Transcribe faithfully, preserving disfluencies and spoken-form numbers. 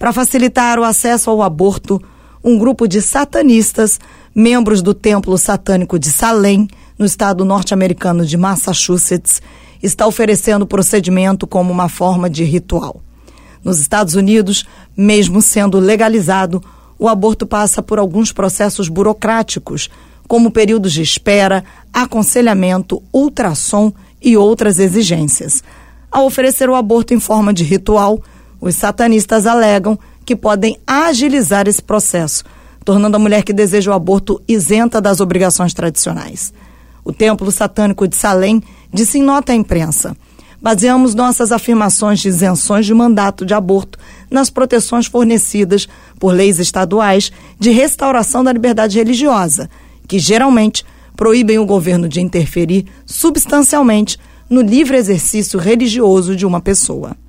Para facilitar o acesso ao aborto, um grupo de satanistas, membros do templo satânico de Salem, no estado norte-americano de Massachusetts, está oferecendo o procedimento como uma forma de ritual. Nos Estados Unidos, mesmo sendo legalizado, o aborto passa por alguns processos burocráticos, como períodos de espera, aconselhamento, ultrassom e outras exigências. Ao oferecer o aborto em forma de ritual, os satanistas alegam que podem agilizar esse processo, tornando a mulher que deseja o aborto isenta das obrigações tradicionais. O templo satânico de Salem disse em nota à imprensa: baseamos nossas afirmações de isenções de mandato de aborto nas proteções fornecidas por leis estaduais de restauração da liberdade religiosa, que geralmente proíbem o governo de interferir substancialmente no livre exercício religioso de uma pessoa.